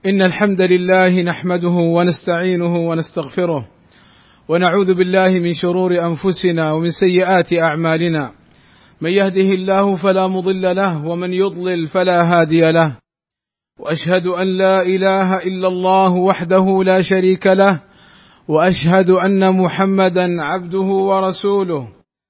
إن الحمد لله نحمده ونستعينه ونستغفره ونعوذ بالله من شرور أنفسنا ومن سيئات أعمالنا. من يهده الله فلا مضل له ومن يضلل فلا هادي له، وأشهد أن لا إله إلا الله وحده لا شريك له، وأشهد أن محمدا عبده ورسوله.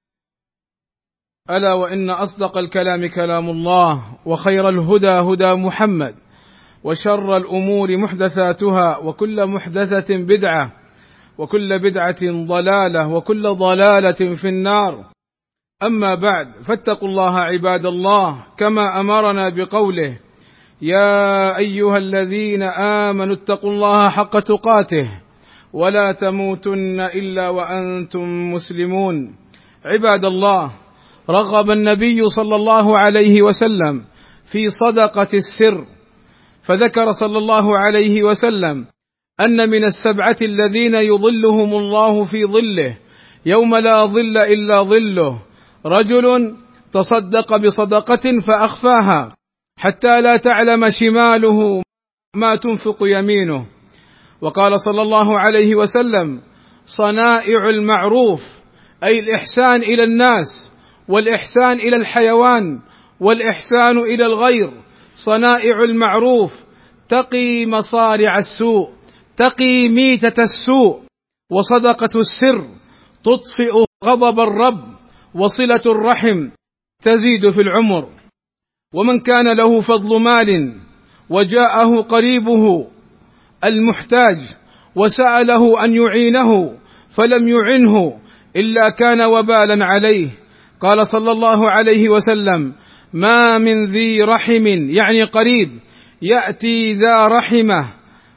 ألا وإن أصدق الكلام كلام الله، وخير الهدى هدى محمد، وشر الأمور محدثاتها، وكل محدثة بدعة، وكل بدعة ضلالة، وكل ضلالة في النار. أما بعد، فاتقوا الله عباد الله كما أمرنا بقوله: يا أيها الذين آمنوا اتقوا الله حق تقاته ولا تموتن إلا وأنتم مسلمون. عباد الله، رغب النبي صلى الله عليه وسلم في صدقة السر، فذكر صلى الله عليه وسلم أن من السبعة الذين يظلهم الله في ظله يوم لا ظل إلا ظله: رجل تصدق بصدقة فأخفاها حتى لا تعلم شماله ما تنفق يمينه. وقال صلى الله عليه وسلم: صنائع المعروف، أي الإحسان إلى الناس، والإحسان إلى الحيوان، والإحسان إلى الغير. صنائع المعروف تقي مصارع السوء، تقي ميتة السوء. وصدقة السر تطفئ غضب الرب، وصلة الرحم تزيد في العمر. ومن كان له فضل مال وجاءه قريبه المحتاج وسأله أن يعينه فلم يعنه إلا كان وبالا عليه. قال صلى الله عليه وسلم: ما من ذي رحم، يعني قريب، يأتي ذا رحمه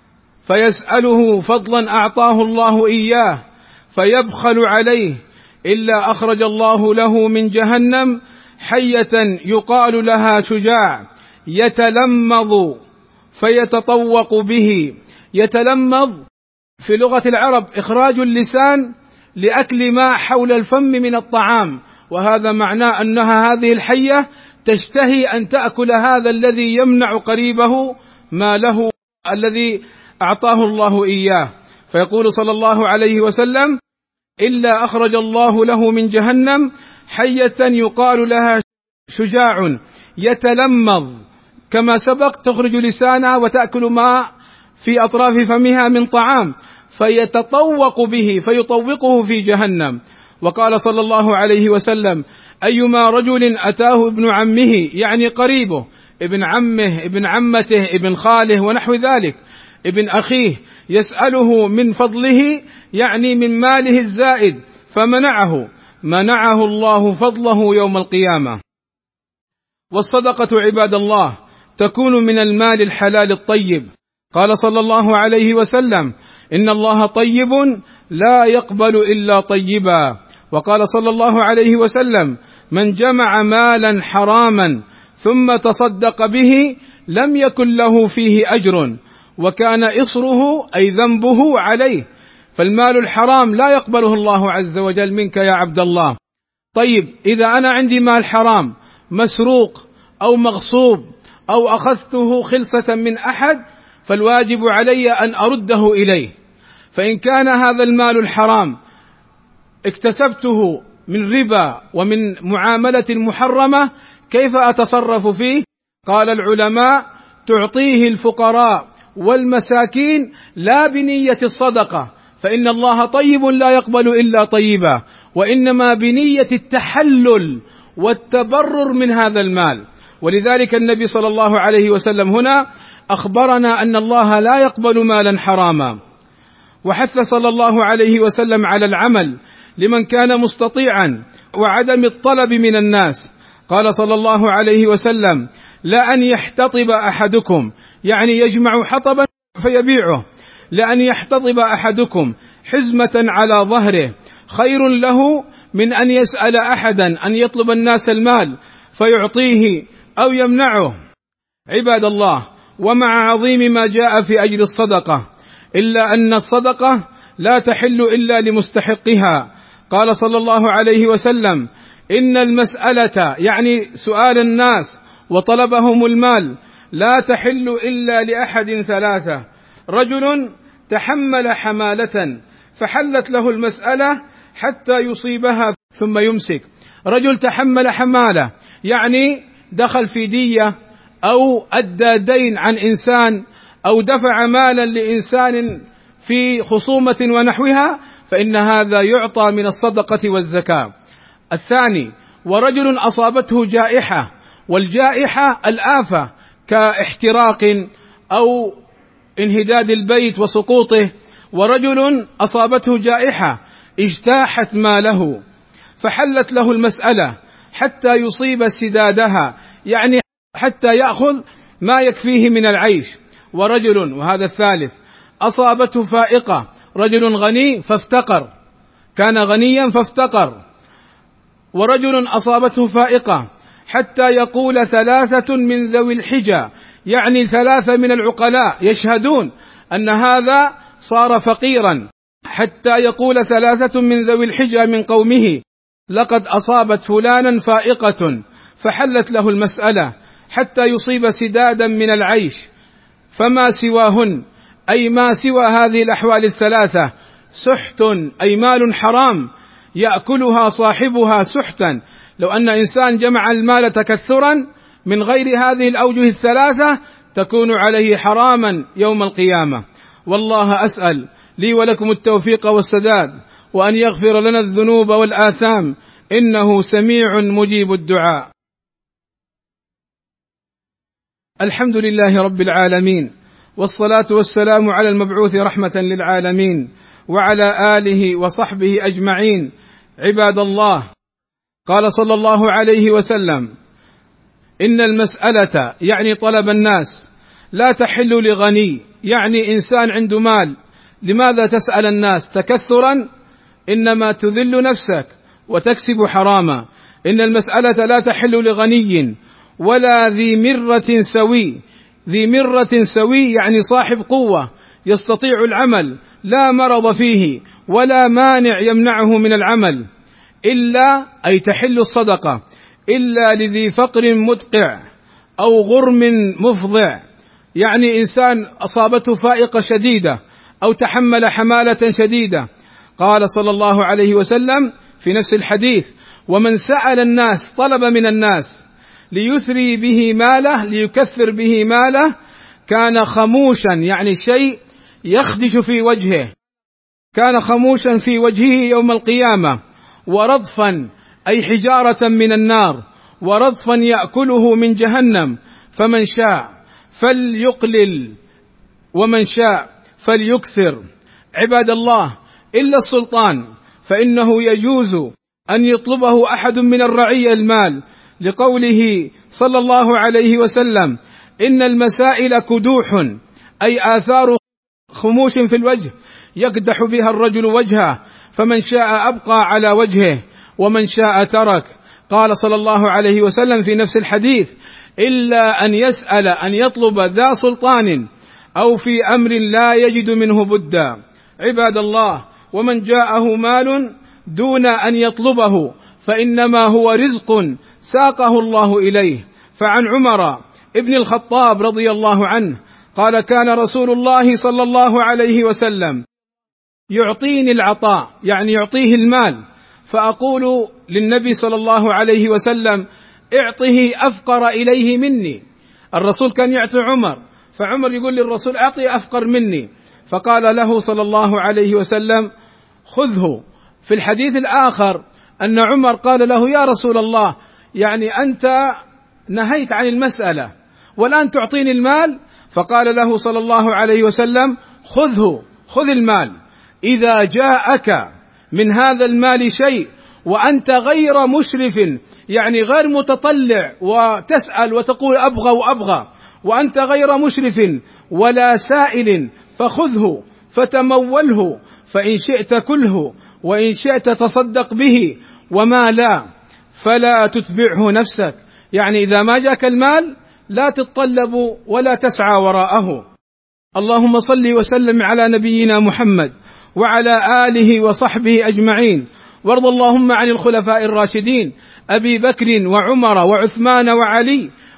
فيسأله فضلا أعطاه الله إياه فيبخل عليه إلا أخرج الله له من جهنم حية يقال لها شجاع، يتلمظ فيتطوق به. يتلمظ في لغة العرب إخراج اللسان لأكل ما حول الفم من الطعام، وهذا معناه أنها هذه الحية تشتهي أن تأكل هذا الذي يمنع قريبه ما له الذي أعطاه الله إياه. فيقول صلى الله عليه وسلم: إلا أخرج الله له من جهنم حية يقال لها شجاع، يتلمظ، كما سبق تخرج لسانها وتأكل ما في أطراف فمها من طعام، فيتطوق به فيطوقه في جهنم. وقال صلى الله عليه وسلم: أيما رجل أتاه ابن عمه، يعني قريبه، ابن عمه، ابن عمته، ابن خاله ونحو ذلك، ابن أخيه، يسأله من فضله، يعني من ماله الزائد، فمنعه، منعه الله فضله يوم القيامة. والصدقة عباد الله تكون من المال الحلال الطيب. قال صلى الله عليه وسلم: إن الله طيب لا يقبل إلا طيبا. وقال صلى الله عليه وسلم: من جمع مالا حراما ثم تصدق به لم يكن له فيه أجر، وكان إصره أي ذنبه عليه. فالمال الحرام لا يقبله الله عز وجل منك يا عبد الله. طيب، إذا أنا عندي مال حرام مسروق أو مغصوب أو أخذته خلصة من أحد، فالواجب علي أن أرده إليه. فإن كان هذا المال الحرام اكتسبته من ربا ومن معاملة محرمة، كيف أتصرف فيه؟ قال العلماء: تعطيه الفقراء والمساكين لا بنية الصدقة، فإن الله طيب لا يقبل إلا طيبا، وإنما بنية التحلل والتبرر من هذا المال. ولذلك النبي صلى الله عليه وسلم هنا أخبرنا أن الله لا يقبل مالا حراما. وحث صلى الله عليه وسلم على العمل لمن كان مستطيعا وعدم الطلب من الناس. قال صلى الله عليه وسلم: لأن يحتطب أحدكم، يعني يجمع حطبا فيبيعه، لأن يحتطب أحدكم حزمة على ظهره خير له من أن يسأل أحدا أن يطلب الناس المال فيعطيه أو يمنعه. عباد الله، ومع عظيم ما جاء في أجل الصدقة، إلا أن الصدقة لا تحل إلا لمستحقها. قال صلى الله عليه وسلم: إن المسألة، يعني سؤال الناس وطلبهم المال، لا تحل إلا لأحد ثلاثة: رجل تحمل حمالة فحلت له المسألة حتى يصيبها ثم يمسك. رجل تحمل حمالة يعني دخل في دية أو أدى دين عن إنسان أو دفع مالا لإنسان في خصومة ونحوها، فإن هذا يعطى من الصدقة والزكاة. الثاني: ورجل أصابته جائحة، والجائحة الآفة كاحتراق أو انهداد البيت وسقوطه. ورجل أصابته جائحة اجتاحت ماله فحلت له المسألة حتى يصيب سدادها، يعني حتى يأخذ ما يكفيه من العيش. ورجل، وهذا الثالث، أصابته فائقة، رجل غني فافتقر، كان غنيا فافتقر. ورجل أصابته فائقة حتى يقول ثلاثة من ذوي الحجى، يعني ثلاثة من العقلاء يشهدون أن هذا صار فقيرا، حتى يقول ثلاثة من ذوي الحجى من قومه: لقد أصابت فلانا فائقة، فحلت له المسألة حتى يصيب سدادا من العيش. فما سواهن، أي ما سوى هذه الأحوال الثلاثة، سحت، أي مال حرام يأكلها صاحبها سحتا. لو أن إنسان جمع المال تكثرا من غير هذه الأوجه الثلاثة تكون عليه حراما يوم القيامة. والله أسأل لي ولكم التوفيق والسداد، وأن يغفر لنا الذنوب والآثام، إنه سميع مجيب الدعاء. الحمد لله رب العالمين، والصلاة والسلام على المبعوث رحمة للعالمين، وعلى آله وصحبه أجمعين. عباد الله، قال صلى الله عليه وسلم: إن المسألة، يعني طلب الناس، لا تحل لغني، يعني إنسان عنده مال. لماذا تسأل الناس تكثرا؟ إنما تذل نفسك وتكسب حراما. إن المسألة لا تحل لغني ولا ذي مرة سوي. ذي مرة سوي يعني صاحب قوة يستطيع العمل، لا مرض فيه ولا مانع يمنعه من العمل. إلا، أي تحل الصدقة، إلا لذي فقر مدقع أو غرم مفضع، يعني إنسان أصابته فائقة شديدة أو تحمل حمالة شديدة. قال صلى الله عليه وسلم في نفس الحديث: ومن سأل الناس، طلب من الناس ليثري به ماله، ليكثر به ماله، كان خموشا، يعني شيء يخدش في وجهه، كان خموشا في وجهه يوم القيامة. ورضفا، أي حجارة من النار، ورضفا يأكله من جهنم. فمن شاء فليقلل ومن شاء فليكثر. عباد الله، إلا السلطان فإنه يجوز أن يطلبه أحد من الرعية المال، لقوله صلى الله عليه وسلم: إن المسائل كدوح، أي آثار خموش في الوجه يكدح بها الرجل وجهه، فمن شاء أبقى على وجهه ومن شاء ترك. قال صلى الله عليه وسلم في نفس الحديث: إلا أن يسأل، أن يطلب ذا سلطان أو في أمر لا يجد منه بدا. عباد الله، ومن جاءه مال دون أن يطلبه فإنما هو رزق ساقه الله إليه. فعن عمر ابن الخطاب رضي الله عنه قال: كان رسول الله صلى الله عليه وسلم يعطيني العطاء، يعني يعطيه المال، فأقول للنبي صلى الله عليه وسلم: اعطه أفقر إليه مني. الرسول كان يعطي عمر، فعمر يقول للرسول: أعطي أفقر مني، فقال له صلى الله عليه وسلم: خذه. في الحديث الآخر أن عمر قال له: يا رسول الله، يعني أنت نهيت عن المسألة والآن تعطيني المال؟ فقال له صلى الله عليه وسلم: خذه، خذ المال. إذا جاءك من هذا المال شيء وأنت غير مشرف، يعني غير متطلع وتسأل وتقول أبغى وأبغى، وأنت غير مشرف ولا سائل، فخذه فتموله، فإن شئت كله وإن شئت تصدق به، وما لا فلا تتبعه نفسك. يعني إذا ما جاك المال لا تتطلب ولا تسعى وراءه. اللهم صل وسلم على نبينا محمد وعلى آله وصحبه أجمعين، وارض اللهم عن الخلفاء الراشدين أبي بكر وعمر وعثمان وعلي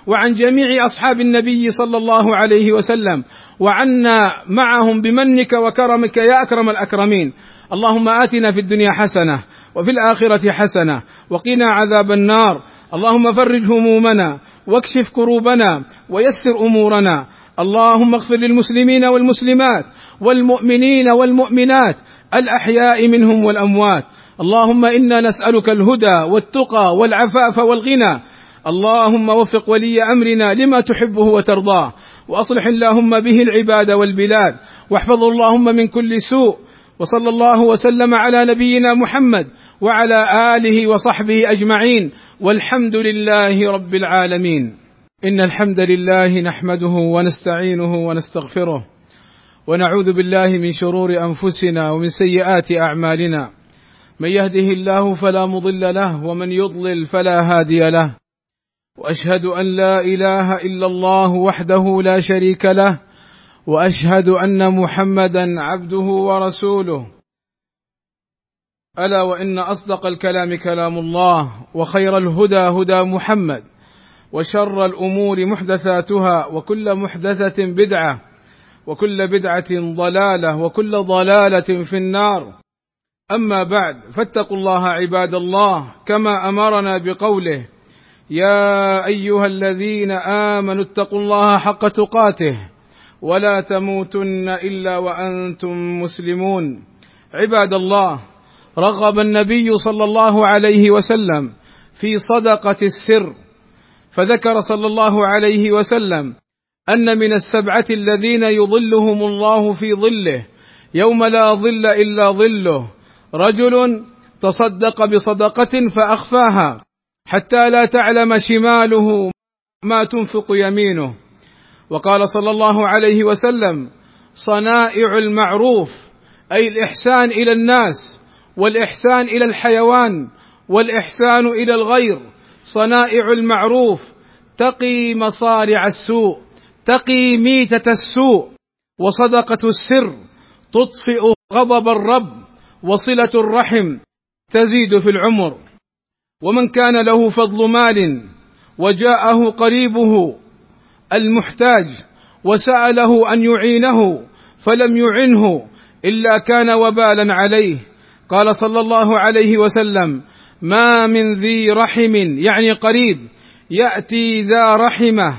وعن جميع أصحاب النبي صلى الله عليه وسلم، وعنا معهم بمنك وكرمك يا أكرم الأكرمين. اللهم آتنا في الدنيا حسنة وفي الآخرة حسنة وقنا عذاب النار. اللهم فرج همومنا واكشف كروبنا ويسر أمورنا. اللهم اغفر للمسلمين والمسلمات والمؤمنين والمؤمنات الأحياء منهم والأموات. اللهم إنا نسألك الهدى والتقى والعفاف والغنى. اللهم وفق ولي أمرنا لما تحبه وترضاه، وأصلح اللهم به العباد والبلاد، واحفظه اللهم من كل سوء. وصلى الله وسلم على نبينا محمد وعلى آله وصحبه أجمعين، والحمد لله رب العالمين. إن الحمد لله نحمده ونستعينه ونستغفره، ونعوذ بالله من شرور أنفسنا ومن سيئات أعمالنا. من يهده الله فلا مضل له، ومن يضلل فلا هادي له. وأشهد أن لا إله إلا الله وحده لا شريك له، وأشهد أن محمدا عبده ورسوله. ألا وإن أصدق الكلام كلام الله، وخير الهدى هدى محمد، وشر الأمور محدثاتها، وكل محدثة بدعة، وكل بدعة ضلالة، وكل ضلالة في النار. أما بعد، فاتقوا الله عباد الله، كما أمرنا بقوله: يا أيها الذين آمنوا اتقوا الله حق تقاته ولا تموتن إلا وأنتم مسلمون. عباد الله، رغب النبي صلى الله عليه وسلم في صدقة السر، فذكر صلى الله عليه وسلم أن من السبعة الذين يظلهم الله في ظله يوم لا ظل إلا ظله: رجل تصدق بصدقة فأخفاها حتى لا تعلم شماله ما تنفق يمينه. وقال صلى الله عليه وسلم: صنائع المعروف، أي الإحسان إلى الناس، والإحسان إلى الحيوان، والإحسان إلى الغير. صنائع المعروف تقي مصارع السوء، تقي ميتة السوء. وصدقة السر تطفئ غضب الرب، وصلة الرحم تزيد في العمر. ومن كان له فضل مال وجاءه قريبه المحتاج وسأله أن يعينه فلم يعنه إلا كان وبالا عليه. قال صلى الله عليه وسلم: ما من ذي رحم، يعني قريب، يأتي ذا رحمه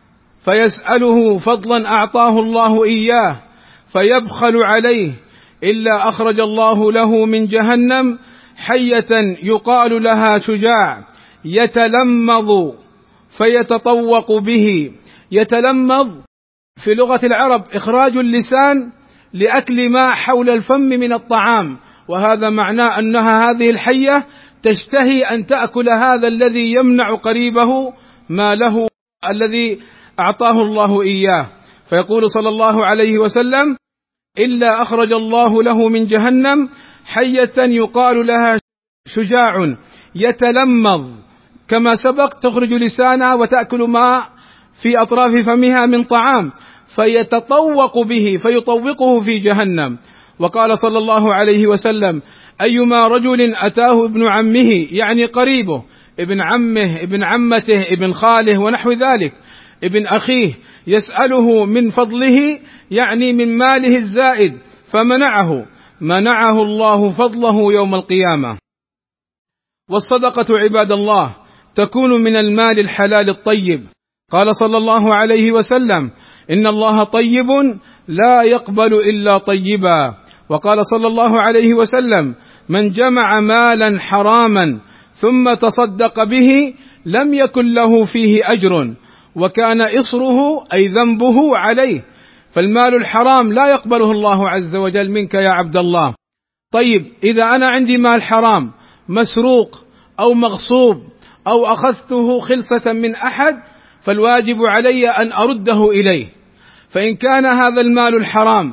فيسأله فضلا أعطاه الله إياه فيبخل عليه إلا أخرج الله له من جهنم حية يقال لها شجاع، يتلمض فيتطوق به. يتلمض في لغة العرب إخراج اللسان لأكل ما حول الفم من الطعام، وهذا معناه أنها هذه الحية تشتهي أن تأكل هذا الذي يمنع قريبه ما له الذي أعطاه الله إياه. فيقول صلى الله عليه وسلم: إلا أخرج الله له من جهنم حية يقال لها شجاع، يتلمض، كما سبق تخرج لسانها وتأكل ما في أطراف فمها من طعام، فيتطوق به فيطوقه في جهنم. وقال صلى الله عليه وسلم: أيما رجل أتاه ابن عمه، يعني قريبه، ابن عمه، ابن عمته، ابن خاله ونحو ذلك، ابن أخيه، يسأله من فضله، يعني من ماله الزائد، فمنعه، منعه الله فضله يوم القيامة. والصدقة عباد الله تكون من المال الحلال الطيب. قال صلى الله عليه وسلم: إن الله طيب لا يقبل إلا طيبا. وقال صلى الله عليه وسلم: من جمع مالا حراما ثم تصدق به لم يكن له فيه أجر، وكان إصره أي ذنبه عليه. فالمال الحرام لا يقبله الله عز وجل منك يا عبد الله. طيب، إذا أنا عندي مال حرام مسروق أو مغصوب أو أخذته خلصة من أحد، فالواجب علي أن أرده إليه. فإن كان هذا المال الحرام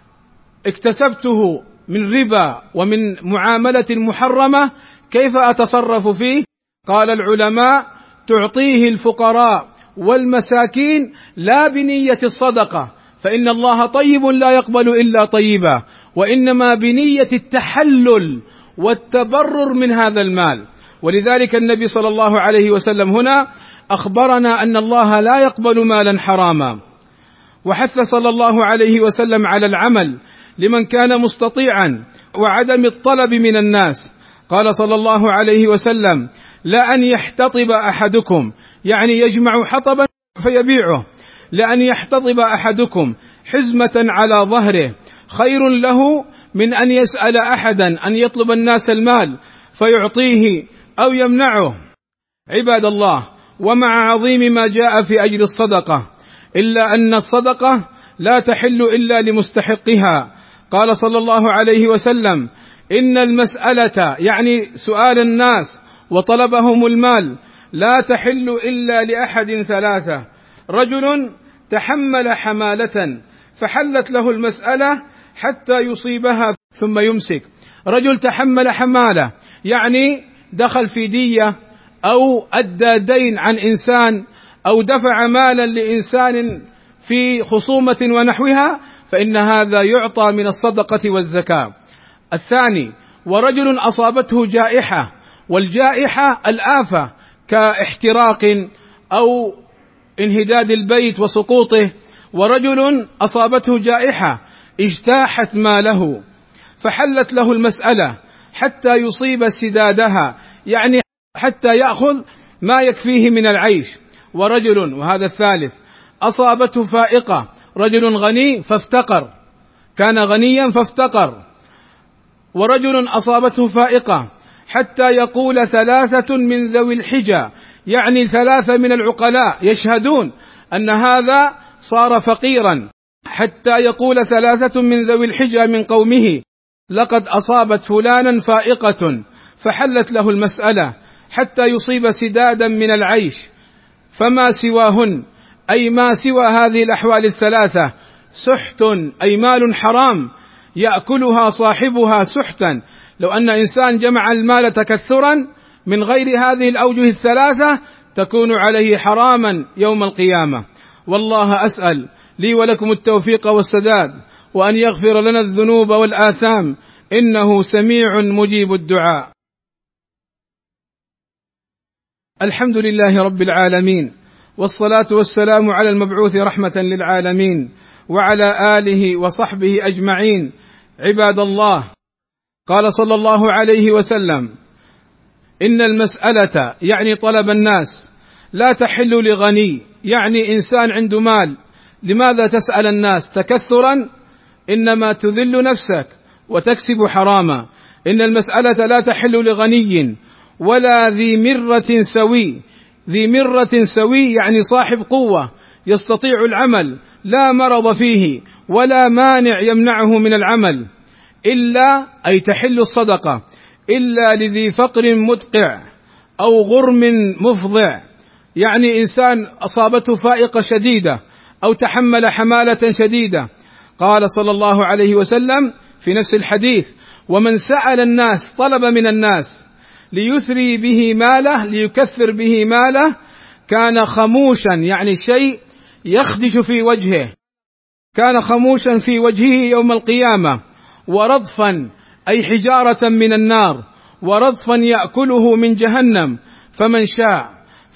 اكتسبته من ربا ومن معاملة محرمة، كيف أتصرف فيه؟ قال العلماء: تعطيه الفقراء والمساكين لا بنية الصدقة، فإن الله طيب لا يقبل إلا طيبا، وإنما بنية التحلل والتبرر من هذا المال. ولذلك النبي صلى الله عليه وسلم هنا أخبرنا أن الله لا يقبل مالا حراما، وحث صلى الله عليه وسلم على العمل لمن كان مستطيعا وعدم الطلب من الناس. قال صلى الله عليه وسلم: لأن يحتطب أحدكم، يعني يجمع حطبا فيبيعه، لأن يحتطب أحدكم حزمة على ظهره خير له من أن يسأل أحدا أن يطلب الناس المال فيعطيه أو يمنعه. عباد الله، ومع عظيم ما جاء في أجل الصدقة، إلا أن الصدقة لا تحل إلا لمستحقها. قال صلى الله عليه وسلم: إن المسألة، يعني سؤال الناس وطلبهم المال، لا تحل إلا لأحد ثلاثة: رجل تحمل حمالة فحلت له المسألة حتى يصيبها ثم يمسك. رجل تحمل حمالة يعني دخل في دية أو أدى دين عن إنسان أو دفع مالا لإنسان في خصومة ونحوها، فإن هذا يعطى من الصدقة والزكاة. الثاني: ورجل أصابته جائحة، والجائحة الآفة كاحتراق أو انهداد البيت وسقوطه، ورجل أصابته جائحة اجتاحت ماله فحلت له المسألة حتى يصيب سدادها، يعني حتى يأخذ ما يكفيه من العيش. ورجل، وهذا الثالث، أصابته فائقة، رجل غني فافتقر، كان غنيا فافتقر. ورجل أصابته فائقة حتى يقول ثلاثة من ذوي الحجى، يعني ثلاثة من العقلاء يشهدون أن هذا صار فقيرا، حتى يقول ثلاثة من ذوي الحجى من قومه: لقد أصابت فلانا فائقة، فحلت له المسألة حتى يصيب سدادا من العيش. فما سواهن، أي ما سوى هذه الأحوال الثلاثة، سحت، أي مال حرام يأكلها صاحبها سحتا. لو أن إنسان جمع المال تكثرا من غير هذه الأوجه الثلاثة تكون عليه حراما يوم القيامة. والله أسأل لي ولكم التوفيق والسداد، وأن يغفر لنا الذنوب والآثام، إنه سميع مجيب الدعاء. الحمد لله رب العالمين، والصلاة والسلام على المبعوث رحمة للعالمين، وعلى آله وصحبه أجمعين. عباد الله، قال صلى الله عليه وسلم: إن المسألة، يعني طلب الناس، لا تحل لغني، يعني إنسان عنده مال. لماذا تسأل الناس تكثرا؟ إنما تذل نفسك وتكسب حراما. إن المسألة لا تحل لغني ولا ذي مرة سوي. ذي مرة سوي يعني صاحب قوة يستطيع العمل، لا مرض فيه ولا مانع يمنعه من العمل، إلا، أي تحل الصدقة، إلا لذي فقر مدقع أو غرم مفضع، يعني إنسان أصابته فائقة شديدة أو تحمل حمالة شديدة. قال صلى الله عليه وسلم في نفس الحديث: ومن سأل الناس، طلب من الناس ليثري به ماله، ليكثر به ماله، كان خموشا، يعني شيء يخدش في وجهه، كان خموشا في وجهه يوم القيامة، ورضفا، أي حجارة من النار، ورضفا يأكله من جهنم. فمن شاء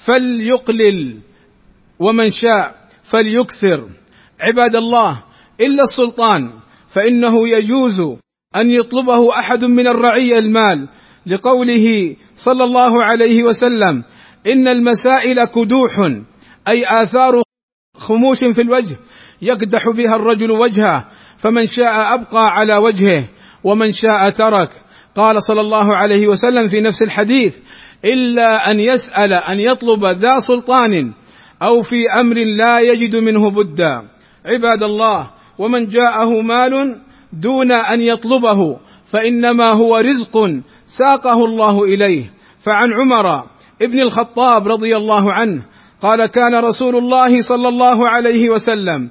فليقلل ومن شاء فليكثر. عباد الله، إلا السلطان، فإنه يجوز أن يطلبه أحد من الرعية المال، لقوله صلى الله عليه وسلم: إن المسائل كدوح، أي آثار خموش في الوجه يكدح بها الرجل وجهه، فمن شاء أبقى على وجهه ومن شاء ترك. قال صلى الله عليه وسلم في نفس الحديث: إلا أن يسأل، أن يطلب ذا سلطان أو في أمر لا يجد منه بدا. عباد الله، ومن جاءه مال دون أن يطلبه فإنما هو رزق ساقه الله إليه. فعن عمر ابن الخطاب رضي الله عنه قال: كان رسول الله صلى الله عليه وسلم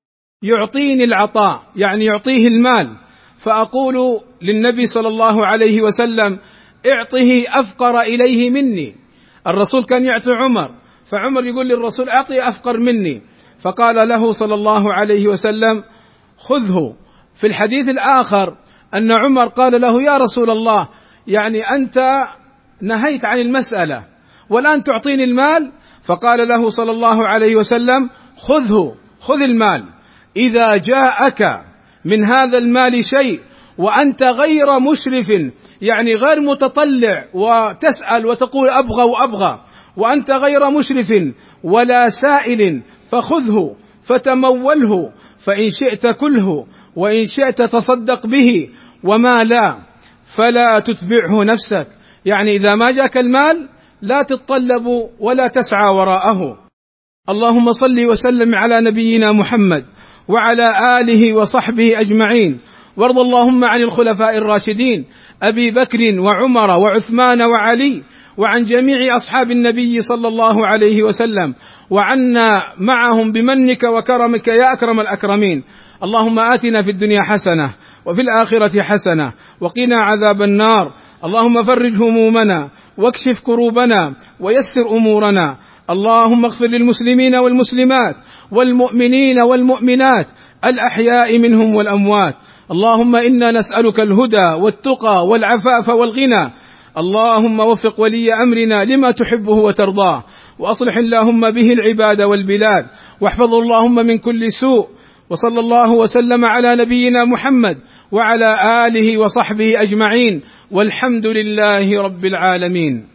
يعطيني العطاء، يعني يعطيه المال، فأقول للنبي صلى الله عليه وسلم: اعطه أفقر إليه مني. الرسول كان يعطي عمر، فعمر يقول للرسول: أعطي أفقر مني، فقال له صلى الله عليه وسلم: خذه. في الحديث الآخر أن عمر قال له: يا رسول الله، يعني أنت نهيت عن المسألة والآن تعطيني المال؟ فقال له صلى الله عليه وسلم: خذ المال، إذا جاءك من هذا المال شيء وأنت غير مشرف، يعني غير متطلع وتسأل وتقول أبغى وأبغى، وأنت غير مشرف ولا سائل، فخذه فتموله، فإن شئت كله وإن شئت تصدق به، وما لا فلا تتبعه نفسك. يعني إذا ما جاك المال لا تتطلب ولا تسعى وراءه. اللهم صل وسلم على نبينا محمد وعلى آله وصحبه أجمعين، وارض اللهم عن الخلفاء الراشدين أبي بكر وعمر وعثمان وعلي، وعن جميع أصحاب النبي صلى الله عليه وسلم، وعنا معهم بمنك وكرمك يا أكرم الأكرمين. اللهم آتنا في الدنيا حسنة وفي الآخرة حسنة وقنا عذاب النار. اللهم فرج همومنا واكشف كروبنا ويسر أمورنا. اللهم اغفر للمسلمين والمسلمات والمؤمنين والمؤمنات الأحياء منهم والأموات. اللهم إنا نسألك الهدى والتقى والعفاف والغنى. اللهم وفق ولي أمرنا لما تحبه وترضاه، وأصلح اللهم به العباد والبلاد، واحفظه اللهم من كل سوء. وصلى الله وسلم على نبينا محمد وعلى آله وصحبه أجمعين، والحمد لله رب العالمين.